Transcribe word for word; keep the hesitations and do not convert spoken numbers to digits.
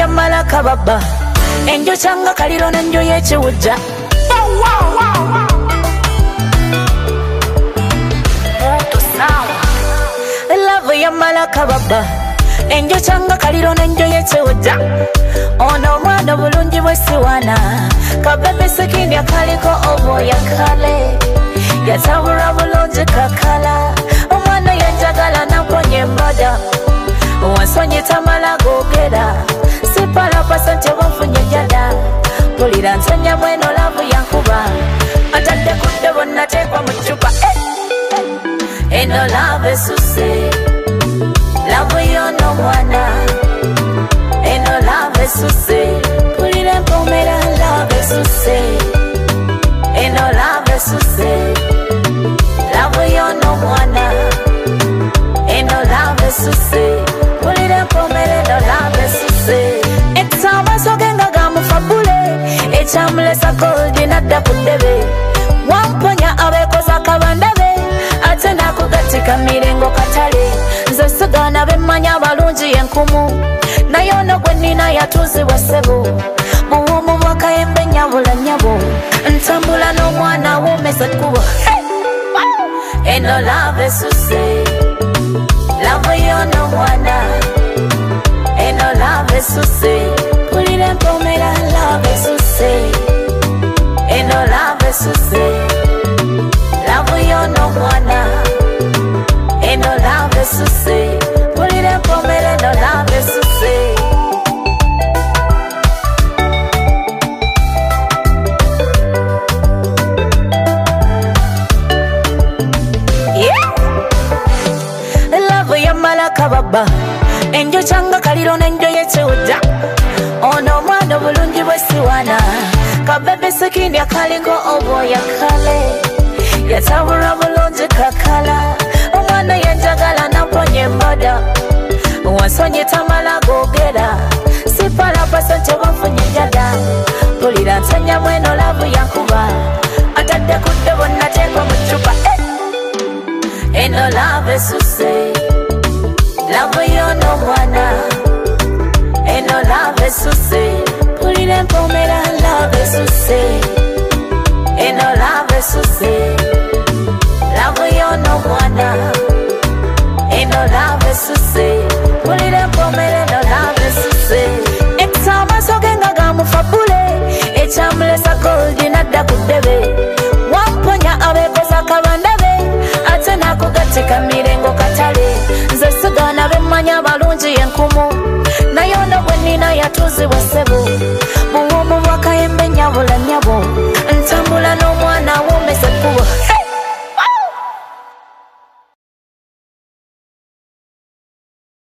yamala kababa enjo changa kaliro nenjo yechiwuja love yamala kababa enjo changa kaliro nenjo yechiwuja ono mwana bulungi bwesiwana kabebe sekindi akaliko obo yakale yatabura bulungi kakala omwana yenjagala nakonye mbada wansonye tamala gogera sipala pasante bafunye jada pulira nsanya mweno lavu yankuba atadde kudde bonna tekwa mu cupa eno lave suse lavu yono mwana eno lave suse pulira mpomera lave suse eno lave suse lavu yono mwana eno lave suse pulira mpomera eno lave suse ekisamba sogenga gamufabule ekyamulesa goldi nadda ku ddebe wamponya abeekoza kabandabe ate nakugatika mirengo katale nze sigana bemmanya abalungi yenkumu naye ono gwe nnina yatuuzibwa ssebo buwumu bwakayembe nyabula nyabo ntambula n'omwana woomesa ekkubo eno lave suse lave yono mwana eno lave suse pulira empomera lave suse eno lave suse lave yono mwana eno lave suse pulira empomera eno lave suse kababa enjo changa kaliro nenjo yechiwuja ono mwana bulungi bwesiwana kabebe sekindi akaliko obo yakale yatabura bulungi kakala omwana yenjagala naponye mbada wansonye tamala gogera sipala pasante bafunye jada pulira nsanya mweno lavu yankuba atadde kudde bonna tekwa mu cupa eno lave suse love yono mwana eno lave suse pulira empomera lave suse eno lave suse love yono mwana eno lave suse pulira empomera eno lave suse ekisamba sogenga gamufabule ekyamulesa goldi nadda ku ddebe wamponya abeekoza kabandabe ate nakugatika mirengo katale nze sigana bemmanya abalungi yenkumu naye ono gwe nnina yatuuzibwa ssebo